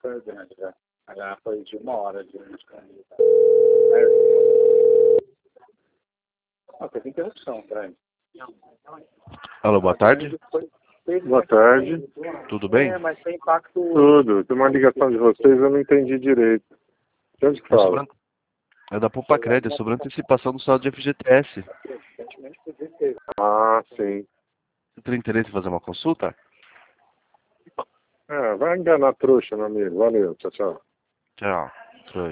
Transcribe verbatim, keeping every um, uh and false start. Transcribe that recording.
foi grande já. Já foi de uma hora de candidato. Ah, teve interrupção, peraí. Alô, boa tarde. Boa tarde. Tudo bem? É, mas tem impacto... Tudo. Tem uma ligação de vocês, eu não entendi direito. De onde que É, fala? sobre... é da Poupa Crédito, é sobre antecipação do saldo de F G T S. Ah, sim. Você tem interesse em fazer uma consulta? É, vai enganar trouxa, meu amigo. Valeu. Tchau, tchau. Tchau.